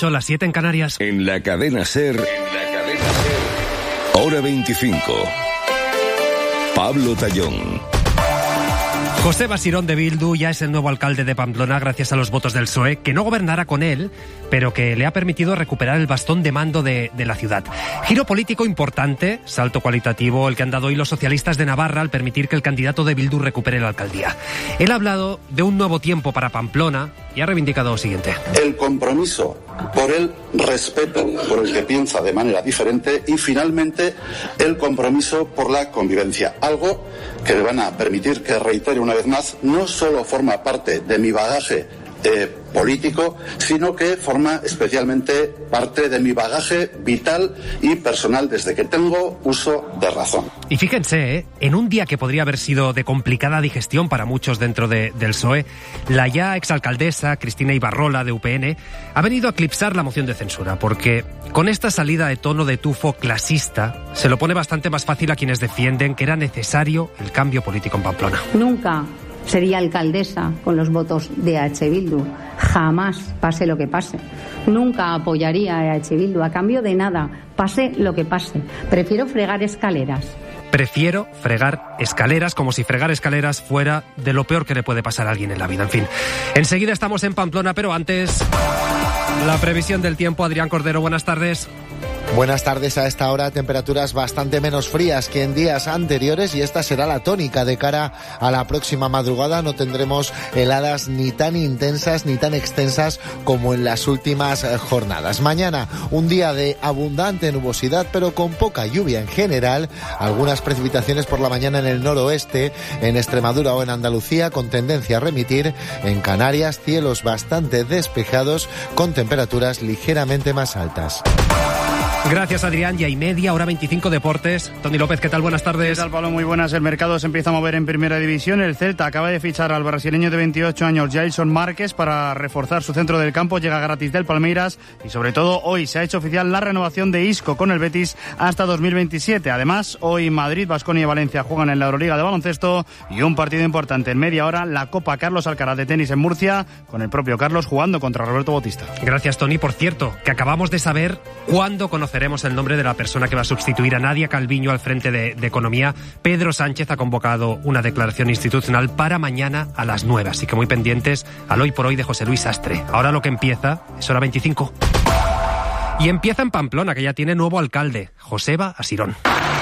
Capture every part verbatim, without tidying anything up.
ocho, las siete en Canarias. En la cadena SER, en la cadena SER, hora veinticinco. Pablo Tallón. Joseba Asirón de Bildu ya es el nuevo alcalde de Pamplona gracias a los votos del P S O E, que no gobernará con él, pero que le ha permitido recuperar el bastón de mando de, de la ciudad. Giro político importante, salto cualitativo, el que han dado hoy los socialistas de Navarra al permitir que el candidato de Bildu recupere la alcaldía. Él ha hablado de un nuevo tiempo para Pamplona y ha reivindicado lo siguiente. El compromiso por el respeto por el que piensa de manera diferente y finalmente el compromiso por la convivencia, algo que me van a permitir que reitere una vez más, no solo forma parte de mi bagaje eh, político, sino que forma especialmente parte de mi bagaje vital y personal desde que tengo uso de razón. Y fíjense, ¿eh? en un día que podría haber sido de complicada digestión para muchos dentro de, del P S O E, la ya exalcaldesa Cristina Ibarrola de U P N ha venido a eclipsar la moción de censura, porque con esta salida de tono de tufo clasista se lo pone bastante más fácil a quienes defienden que era necesario el cambio político en Pamplona. Nunca sería alcaldesa con los votos de H. Bildu. Jamás, pase lo que pase. Nunca apoyaría a H. Bildu a cambio de nada, pase lo que pase. Prefiero fregar escaleras. Prefiero fregar escaleras, como si fregar escaleras fuera de lo peor que le puede pasar a alguien en la vida. En fin, enseguida estamos en Pamplona, pero antes, la previsión del tiempo. Adrián Cordero, buenas tardes. Buenas tardes. A esta hora temperaturas bastante menos frías que en días anteriores y esta será la tónica de cara a la próxima madrugada. No tendremos heladas ni tan intensas ni tan extensas como en las últimas jornadas. Mañana un día de abundante nubosidad pero con poca lluvia en general. Algunas precipitaciones por la mañana en el noroeste, en Extremadura o en Andalucía con tendencia a remitir. En Canarias cielos bastante despejados con temperaturas ligeramente más altas. Gracias, Adrián. Ya y media, hora veinticinco, deportes. Tony López, ¿qué tal? Buenas tardes. ¿Qué tal, Pablo? Muy buenas. El mercado se empieza a mover en primera división. El Celta acaba de fichar al brasileño de veintiocho años, Jailson Márquez, para reforzar su centro del campo. Llega gratis del Palmeiras y, sobre todo, hoy se ha hecho oficial la renovación de Isco con el Betis hasta dos mil veintisiete. Además, hoy Madrid, Baskonia y Valencia juegan en la Euroliga de baloncesto y un partido importante en media hora, la Copa Carlos Alcaraz de tenis en Murcia, con el propio Carlos jugando contra Roberto Bautista. Gracias, Tony. Por cierto, que acabamos de saber cuándo conoceremos el nombre de la persona que va a sustituir a Nadia Calviño al frente de, de Economía. Pedro Sánchez ha convocado una declaración institucional para mañana a las nueve, así que muy pendientes al hoy por hoy de José Luis Sastre. Ahora lo que empieza es hora veinticinco. Y empieza en Pamplona, que ya tiene nuevo alcalde, Joseba Asirón.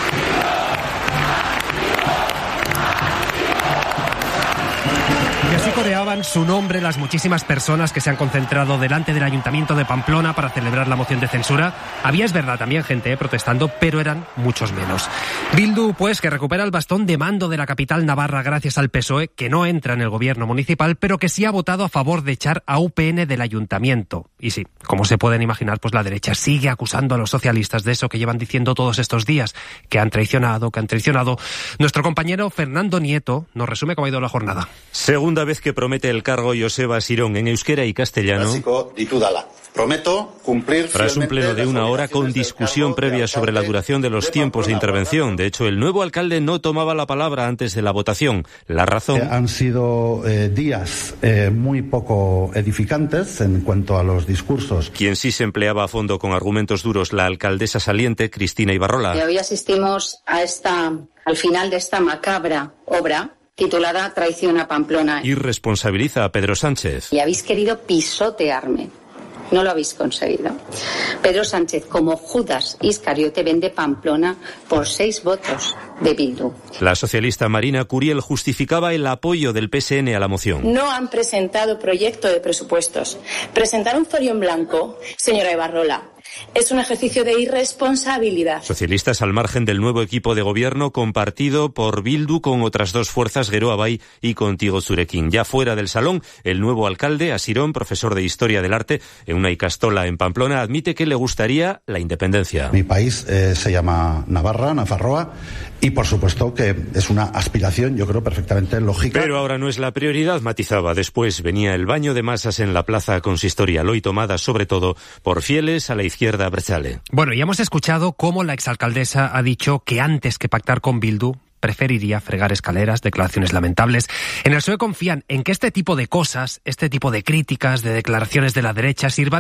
Y así coreaban su nombre las muchísimas personas que se han concentrado delante del Ayuntamiento de Pamplona para celebrar la moción de censura. Había, es verdad, también gente eh, protestando, pero eran muchos menos. Bildu, pues, que recupera el bastón de mando de la capital navarra gracias al P S O E, que no entra en el gobierno municipal, pero que sí ha votado a favor de echar a U P N del Ayuntamiento. Y sí, como se pueden imaginar, pues la derecha sigue acusando a los socialistas de eso que llevan diciendo todos estos días, que han traicionado, que han traicionado. Nuestro compañero Fernando Nieto nos resume cómo ha ido la jornada. Segunda vez que promete el cargo Joseba Asirón en euskera y castellano. Básico, ditudala. Prometo cumplir. Tras un pleno de una hora con discusión previa sobre la duración de los tiempos de intervención. De hecho, el nuevo alcalde no tomaba la palabra antes de la votación. La razón. Eh, han sido eh, días eh, muy poco edificantes en cuanto a los discursos. Quien sí se empleaba a fondo con argumentos duros, la alcaldesa saliente, Cristina Ibarrola. Y hoy asistimos a esta, al final de esta macabra obra titulada Traición a Pamplona. Y responsabiliza a Pedro Sánchez. Y habéis querido pisotearme. No lo habéis conseguido. Pedro Sánchez, como Judas Iscariote, vende Pamplona por seis votos de Bildu. La socialista Marina Curiel justificaba el apoyo del P S N a la moción. No han presentado proyecto de presupuestos. Presentar un folio en blanco, señora Ibarrola, es un ejercicio de irresponsabilidad. Socialistas al margen del nuevo equipo de gobierno compartido por Bildu con otras dos fuerzas, Geroa Bai y Contigo Zurekin. Ya fuera del salón, el nuevo alcalde, Asirón, profesor de Historia del Arte en una ikastola en Pamplona, admite que le gustaría la independencia. Mi país eh, se llama Navarra, Nafarroa, y por supuesto que es una aspiración, yo creo, perfectamente lógica. Pero ahora no es la prioridad, matizaba. Después venía el baño de masas en la plaza consistorial, hoy tomada sobre todo por fieles a la izquierda abertzale. Bueno, y hemos escuchado cómo la exalcaldesa ha dicho que antes que pactar con Bildu preferiría fregar escaleras, declaraciones lamentables. En el P S O E confían en que este tipo de cosas, este tipo de críticas, de declaraciones de la derecha sirvan